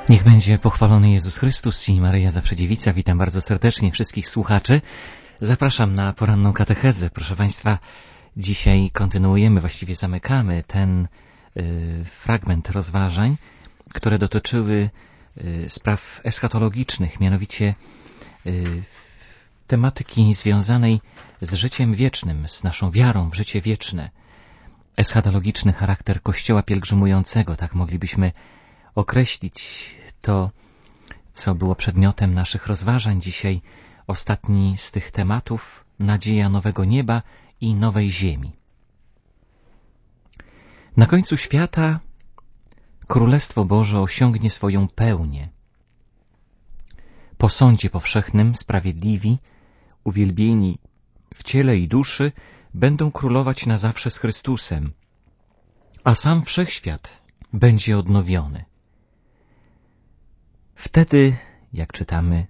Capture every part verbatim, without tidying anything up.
Niech będzie pochwalony Jezus Chrystus i Maryja Zawsze Dziewica. Witam bardzo serdecznie wszystkich słuchaczy. Zapraszam na poranną katechezę. Proszę Państwa, dzisiaj kontynuujemy, właściwie zamykamy ten y, fragment rozważań, które dotyczyły y, spraw eschatologicznych, mianowicie y, tematyki związanej z życiem wiecznym, z naszą wiarą w życie wieczne. Eschatologiczny charakter Kościoła pielgrzymującego, tak moglibyśmy określić to, co było przedmiotem naszych rozważań dzisiaj. Ostatni z tych tematów, nadzieja nowego nieba i nowej ziemi. Na końcu świata Królestwo Boże osiągnie swoją pełnię. Po sądzie powszechnym sprawiedliwi, uwielbieni w ciele i duszy, będą królować na zawsze z Chrystusem, a sam wszechświat będzie odnowiony. Wtedy, jak czytamy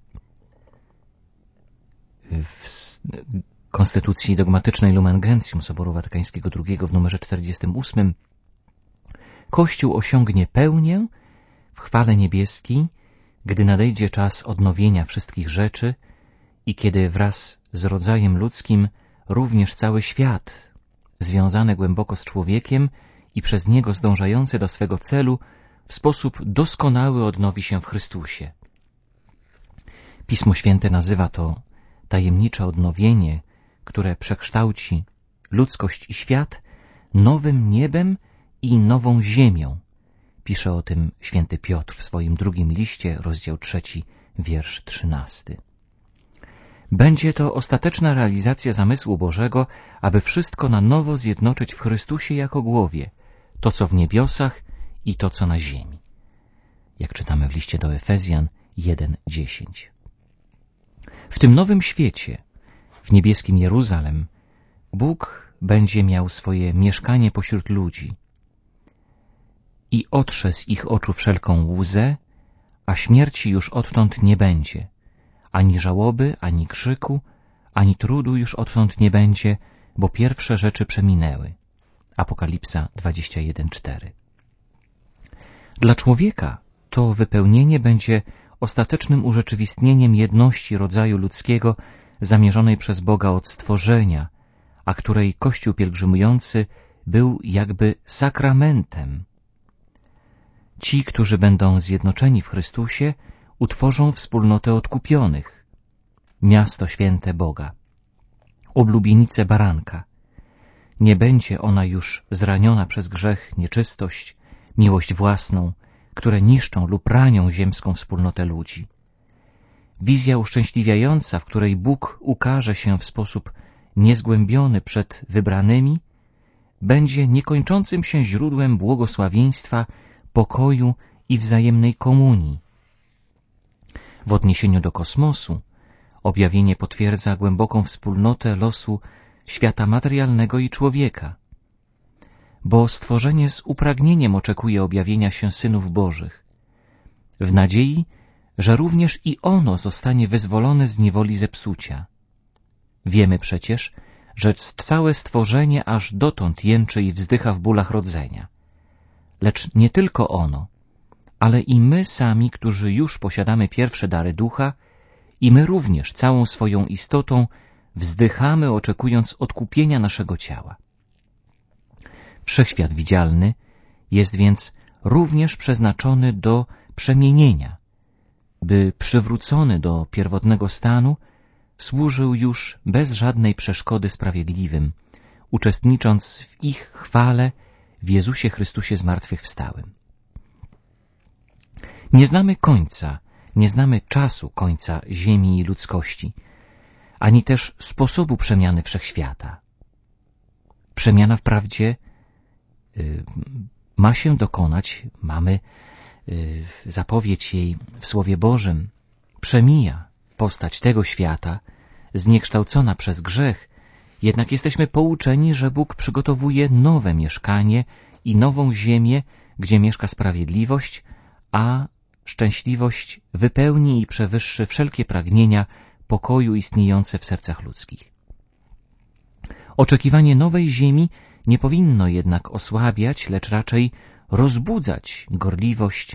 w Konstytucji Dogmatycznej Lumen Gentium Soboru Watykańskiego drugiego w numerze czterdziestym ósmym, Kościół osiągnie pełnię w chwale niebieskiej, gdy nadejdzie czas odnowienia wszystkich rzeczy i kiedy wraz z rodzajem ludzkim również cały świat, związany głęboko z człowiekiem i przez niego zdążający do swego celu, w sposób doskonały odnowi się w Chrystusie. Pismo Święte nazywa to tajemnicze odnowienie, które przekształci ludzkość i świat nowym niebem i nową ziemią. Pisze o tym święty Piotr w swoim drugim liście, rozdział trzeci, wiersz trzynasty. Będzie to ostateczna realizacja zamysłu Bożego, aby wszystko na nowo zjednoczyć w Chrystusie jako głowie, to co w niebiosach i to co na ziemi. Jak czytamy w liście do Efezjan jeden dziesięć. W tym nowym świecie, w niebieskim Jeruzalem, Bóg będzie miał swoje mieszkanie pośród ludzi i otrze z ich oczu wszelką łzę, a śmierci już odtąd nie będzie, ani żałoby, ani krzyku, ani trudu już odtąd nie będzie, bo pierwsze rzeczy przeminęły. Apokalipsa dwadzieścia jeden cztery. Dla człowieka to wypełnienie będzie ostatecznym urzeczywistnieniem jedności rodzaju ludzkiego zamierzonej przez Boga od stworzenia, a której Kościół pielgrzymujący był jakby sakramentem. Ci, którzy będą zjednoczeni w Chrystusie, utworzą wspólnotę odkupionych, miasto święte Boga, oblubienicę baranka. Nie będzie ona już zraniona przez grzech, nieczystość, miłość własną, które niszczą lub ranią ziemską wspólnotę ludzi. Wizja uszczęśliwiająca, w której Bóg ukaże się w sposób niezgłębiony przed wybranymi, będzie niekończącym się źródłem błogosławieństwa, pokoju i wzajemnej komunii. W odniesieniu do kosmosu objawienie potwierdza głęboką wspólnotę losu świata materialnego i człowieka, bo stworzenie z upragnieniem oczekuje objawienia się synów Bożych, w nadziei, że również i ono zostanie wyzwolone z niewoli zepsucia. Wiemy przecież, że całe stworzenie aż dotąd jęczy i wzdycha w bólach rodzenia. Lecz nie tylko ono, ale i my sami, którzy już posiadamy pierwsze dary ducha, i my również całą swoją istotą wzdychamy, oczekując odkupienia naszego ciała. Wszechświat widzialny jest więc również przeznaczony do przemienienia, by przywrócony do pierwotnego stanu służył już bez żadnej przeszkody sprawiedliwym, uczestnicząc w ich chwale w Jezusie Chrystusie zmartwychwstałym. Nie znamy końca, nie znamy czasu końca ziemi i ludzkości, ani też sposobu przemiany wszechświata. Przemiana wprawdzie y, ma się dokonać, mamy y, zapowiedź jej w Słowie Bożym, przemija postać tego świata, zniekształcona przez grzech, jednak jesteśmy pouczeni, że Bóg przygotowuje nowe mieszkanie i nową ziemię, gdzie mieszka sprawiedliwość, a szczęśliwość wypełni i przewyższy wszelkie pragnienia pokoju istniejące w sercach ludzkich. Oczekiwanie nowej ziemi nie powinno jednak osłabiać, lecz raczej rozbudzać gorliwość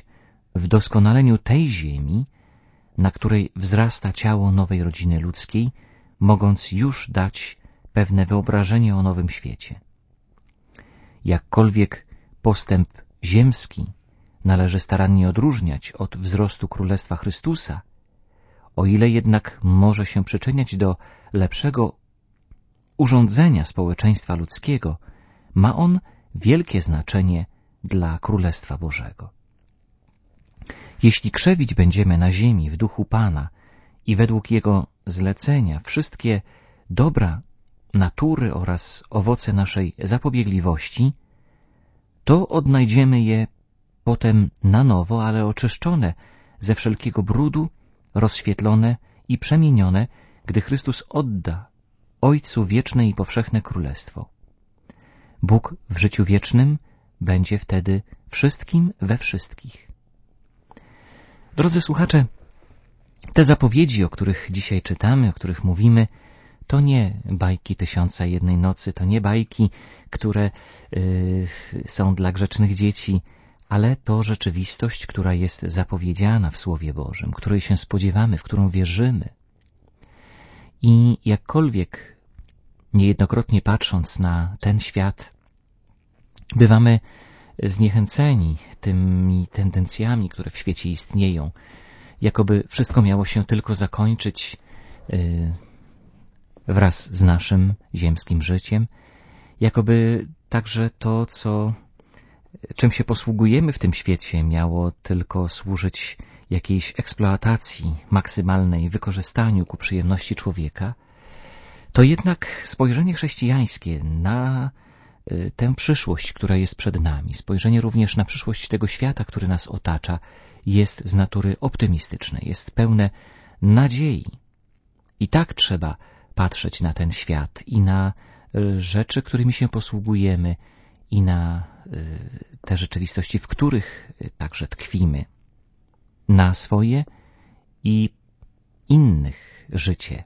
w doskonaleniu tej ziemi, na której wzrasta ciało nowej rodziny ludzkiej, mogąc już dać pewne wyobrażenie o nowym świecie. Jakkolwiek postęp ziemski należy starannie odróżniać od wzrostu Królestwa Chrystusa, o ile jednak może się przyczyniać do lepszego urządzenia społeczeństwa ludzkiego, ma on wielkie znaczenie dla Królestwa Bożego. Jeśli krzewić będziemy na ziemi w duchu Pana i według Jego zlecenia wszystkie dobra natury oraz owoce naszej zapobiegliwości, to odnajdziemy je potem na nowo, ale oczyszczone ze wszelkiego brudu, rozświetlone i przemienione, gdy Chrystus odda Ojcu wieczne i powszechne królestwo. Bóg w życiu wiecznym będzie wtedy wszystkim we wszystkich. Drodzy słuchacze, te zapowiedzi, o których dzisiaj czytamy, o których mówimy, to nie bajki Tysiąca i Jednej Nocy, to nie bajki, które yy, są dla grzecznych dzieci, ale to rzeczywistość, która jest zapowiedziana w Słowie Bożym, której się spodziewamy, w którą wierzymy. I jakkolwiek niejednokrotnie patrząc na ten świat, bywamy zniechęceni tymi tendencjami, które w świecie istnieją, jakoby wszystko miało się tylko zakończyć yy, wraz z naszym ziemskim życiem, jakoby także to, co, czym się posługujemy w tym świecie, miało tylko służyć jakiejś eksploatacji maksymalnej, wykorzystaniu ku przyjemności człowieka, to jednak spojrzenie chrześcijańskie na tę przyszłość, która jest przed nami, spojrzenie również na przyszłość tego świata, który nas otacza, jest z natury optymistycznej, jest pełne nadziei. I tak trzeba patrzeć na ten świat i na rzeczy, którymi się posługujemy i na te rzeczywistości, w których także tkwimy, na swoje i innych życie.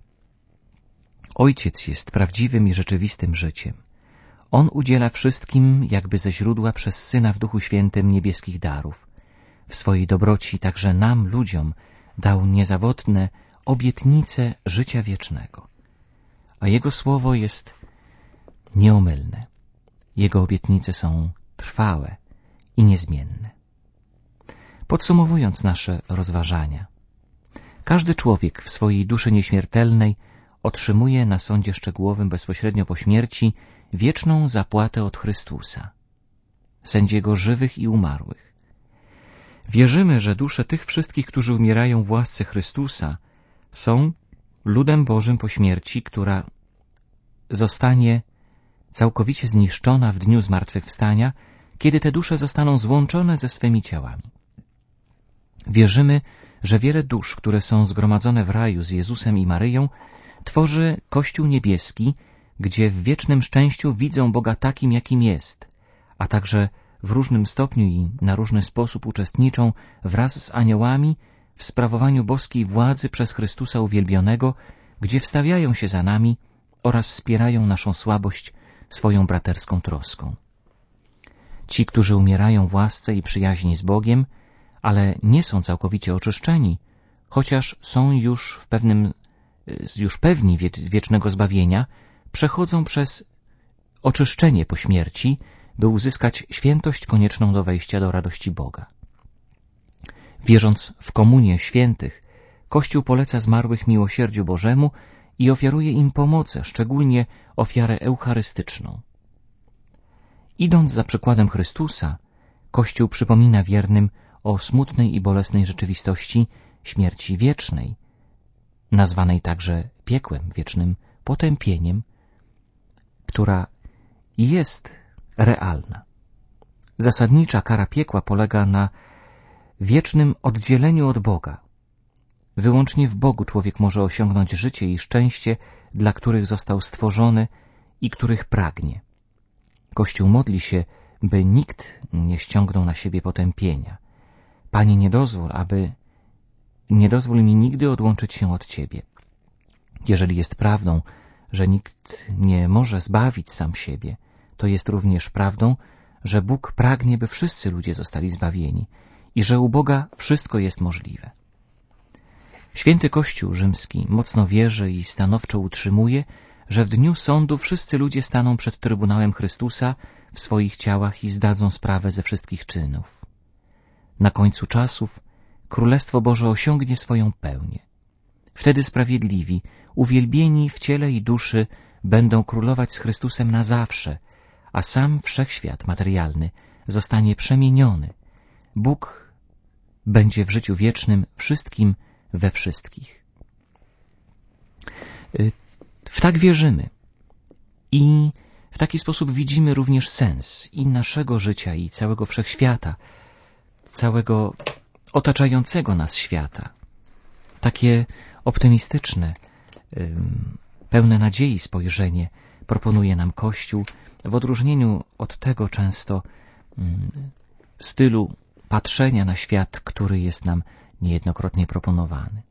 Ojciec jest prawdziwym i rzeczywistym życiem. On udziela wszystkim jakby ze źródła przez Syna w Duchu Świętym niebieskich darów. W swojej dobroci także nam, ludziom, dał niezawodne obietnice życia wiecznego. A Jego Słowo jest nieomylne. Jego obietnice są trwałe i niezmienne. Podsumowując nasze rozważania, każdy człowiek w swojej duszy nieśmiertelnej otrzymuje na sądzie szczegółowym bezpośrednio po śmierci wieczną zapłatę od Chrystusa, sędziego żywych i umarłych. Wierzymy, że dusze tych wszystkich, którzy umierają w łasce Chrystusa, są ludem Bożym po śmierci, która zostanie całkowicie zniszczona w dniu zmartwychwstania, kiedy te dusze zostaną złączone ze swymi ciałami. Wierzymy, że wiele dusz, które są zgromadzone w raju z Jezusem i Maryją, tworzy Kościół niebieski, gdzie w wiecznym szczęściu widzą Boga takim, jakim jest, a także w różnym stopniu i na różny sposób uczestniczą wraz z aniołami w sprawowaniu boskiej władzy przez Chrystusa uwielbionego, gdzie wstawiają się za nami oraz wspierają naszą słabość swoją braterską troską. Ci, którzy umierają w łasce i przyjaźni z Bogiem, ale nie są całkowicie oczyszczeni, chociaż są już w pewnym, już pewni wiecznego zbawienia, przechodzą przez oczyszczenie po śmierci, by uzyskać świętość konieczną do wejścia do radości Boga. Wierząc w komunię świętych, Kościół poleca zmarłych miłosierdziu Bożemu i ofiaruje im pomocę, szczególnie ofiarę eucharystyczną. Idąc za przykładem Chrystusa, Kościół przypomina wiernym o smutnej i bolesnej rzeczywistości śmierci wiecznej, nazwanej także piekłem wiecznym, potępieniem, która jest realna. Zasadnicza kara piekła polega na wiecznym oddzieleniu od Boga. Wyłącznie w Bogu człowiek może osiągnąć życie i szczęście, dla których został stworzony i których pragnie. Kościół modli się, by nikt nie ściągnął na siebie potępienia. Panie, nie dozwól, aby nie dozwól mi nigdy odłączyć się od Ciebie. Jeżeli jest prawdą, że nikt nie może zbawić sam siebie, to jest również prawdą, że Bóg pragnie, by wszyscy ludzie zostali zbawieni i że u Boga wszystko jest możliwe. Święty Kościół rzymski mocno wierzy i stanowczo utrzymuje, że w dniu sądu wszyscy ludzie staną przed Trybunałem Chrystusa w swoich ciałach i zdadzą sprawę ze wszystkich czynów. Na końcu czasów Królestwo Boże osiągnie swoją pełnię. Wtedy sprawiedliwi, uwielbieni w ciele i duszy, będą królować z Chrystusem na zawsze, a sam wszechświat materialny zostanie przemieniony. Bóg będzie w życiu wiecznym wszystkim we wszystkich. W tak wierzymy i w taki sposób widzimy również sens i naszego życia, i całego wszechświata, całego otaczającego nas świata. Takie optymistyczne, pełne nadziei spojrzenie proponuje nam Kościół w odróżnieniu od tego często stylu patrzenia na świat, który jest nam niejednokrotnie proponowany.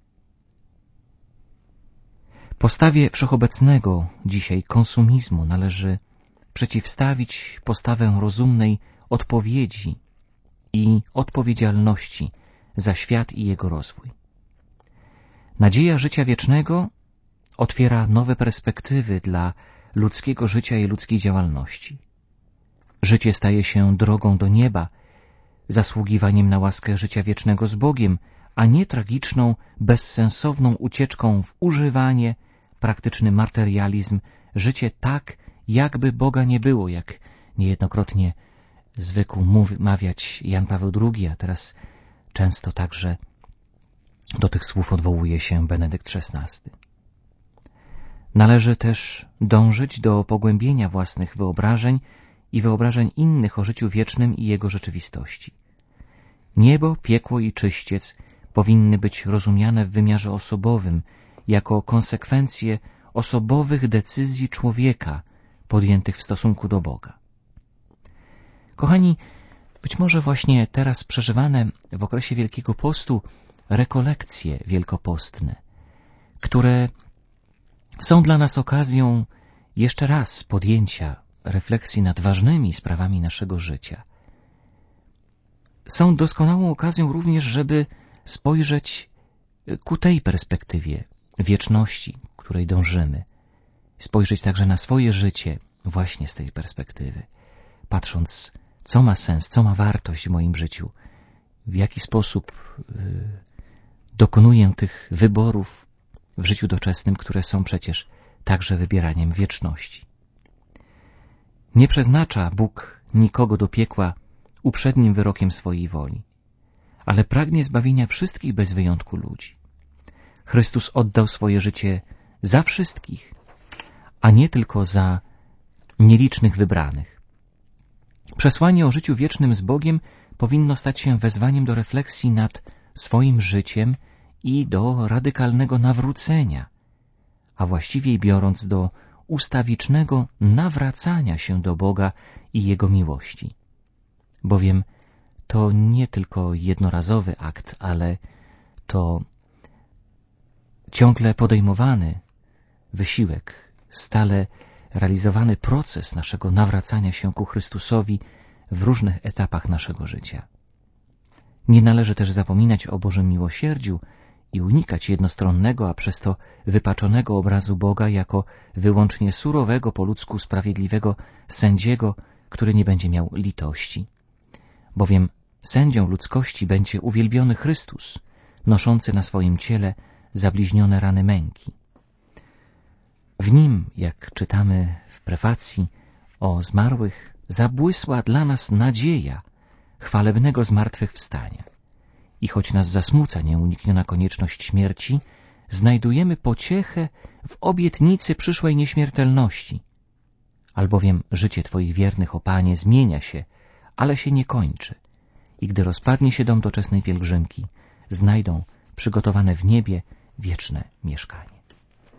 Postawie wszechobecnego dzisiaj konsumizmu należy przeciwstawić postawę rozumnej odpowiedzi i odpowiedzialności za świat i jego rozwój. Nadzieja życia wiecznego otwiera nowe perspektywy dla ludzkiego życia i ludzkiej działalności. Życie staje się drogą do nieba, zasługiwaniem na łaskę życia wiecznego z Bogiem, a nie tragiczną, bezsensowną ucieczką w używanie, praktyczny materializm, życie tak, jakby Boga nie było, jak niejednokrotnie zwykł mawiać Jan Paweł drugi, a teraz często także do tych słów odwołuje się Benedykt szesnasty. Należy też dążyć do pogłębienia własnych wyobrażeń i wyobrażeń innych o życiu wiecznym i jego rzeczywistości. Niebo, piekło i czyściec powinny być rozumiane w wymiarze osobowym, jako konsekwencje osobowych decyzji człowieka podjętych w stosunku do Boga. Kochani, być może właśnie teraz przeżywane w okresie Wielkiego Postu rekolekcje wielkopostne, które są dla nas okazją jeszcze raz podjęcia refleksji nad ważnymi sprawami naszego życia. Są doskonałą okazją również, żeby spojrzeć ku tej perspektywie wieczności, której dążymy. Spojrzeć także na swoje życie właśnie z tej perspektywy, patrząc, co ma sens, co ma wartość w moim życiu, w jaki sposób yy, dokonuję tych wyborów w życiu doczesnym, które są przecież także wybieraniem wieczności. Nie przeznacza Bóg nikogo do piekła uprzednim wyrokiem swojej woli, ale pragnie zbawienia wszystkich bez wyjątku ludzi. Chrystus oddał swoje życie za wszystkich, a nie tylko za nielicznych wybranych. Przesłanie o życiu wiecznym z Bogiem powinno stać się wezwaniem do refleksji nad swoim życiem i do radykalnego nawrócenia, a właściwie biorąc do ustawicznego nawracania się do Boga i Jego miłości. Bowiem to nie tylko jednorazowy akt, ale to ciągle podejmowany wysiłek, stale realizowany proces naszego nawracania się ku Chrystusowi w różnych etapach naszego życia. Nie należy też zapominać o Bożym miłosierdziu i unikać jednostronnego, a przez to wypaczonego obrazu Boga jako wyłącznie surowego, po ludzku sprawiedliwego sędziego, który nie będzie miał litości. Bowiem sędzią ludzkości będzie uwielbiony Chrystus, noszący na swoim ciele zabliźnione rany męki. W Nim, jak czytamy w prefacji o zmarłych, zabłysła dla nas nadzieja chwalebnego zmartwychwstania. I choć nas zasmuca nieunikniona konieczność śmierci, znajdujemy pociechę w obietnicy przyszłej nieśmiertelności. Albowiem życie Twoich wiernych, o Panie, zmienia się, ale się nie kończy. I gdy rozpadnie się dom doczesnej pielgrzymki, znajdą przygotowane w niebie wieczne mieszkanie.